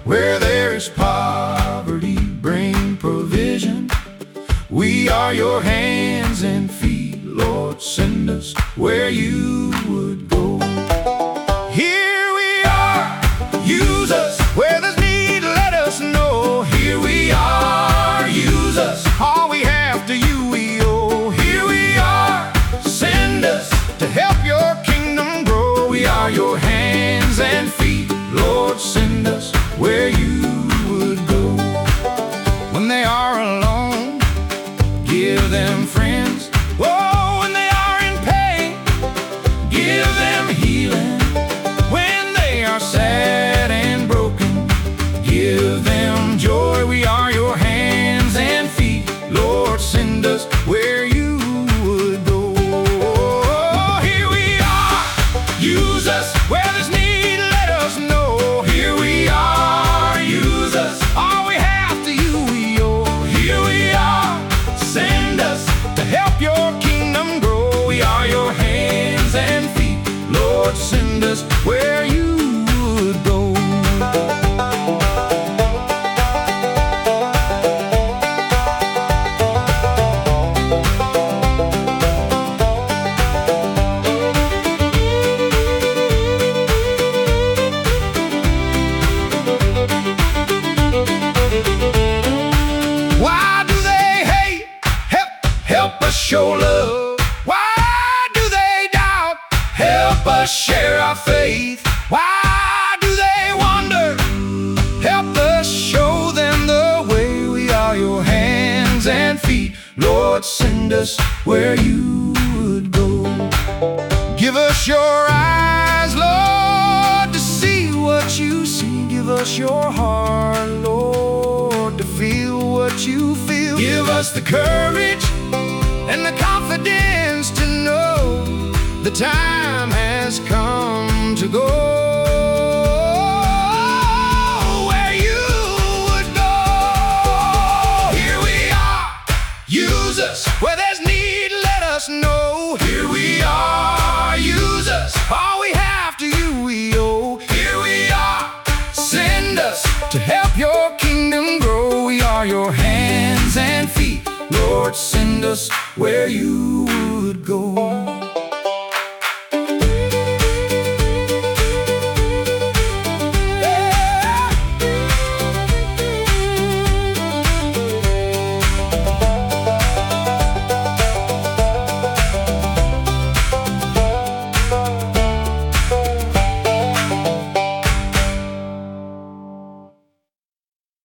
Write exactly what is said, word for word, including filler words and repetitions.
Where there is poverty, bring provision. We are your hands and feet, Lord, send us where you would go. Here we are, use us. Where there's need, let us know. Here we are, use us. All we have to you we owe. Here we are, send us to help your kingdom grow. We are your hands and feet, Lord, send us where you would go. When they are alone, give them friends. Oh, when they are in pain, give them healing. When they are sad and broken, give them joy. We are your hands and feet, Lord, send us where you would go. Here we are, use us. Where there's need, let us know. Here we are, use us. All we have to you we owe. Here we are, send us to help your kingdom grow. We are your hands and feet, Lord, send us where you would go. Why do they hate? Help, help us show love. Why do they doubt? Help us share our faith. Why do they wonder? Help us show them the way. We are your hands and feet, Lord, send us where you would go. Give us your eyes, Lord, to see what you see. Give us your heart, Lord, to feel what you feel. Give us the courage and the confidence to know the time has come to go where you would go. Here we are, use us. Where there's need, let us know. Here we are, use us. All we have to you we owe. Here we are, send us to help your kingdom grow. We are your hands and feet, Lord, send us where you would go.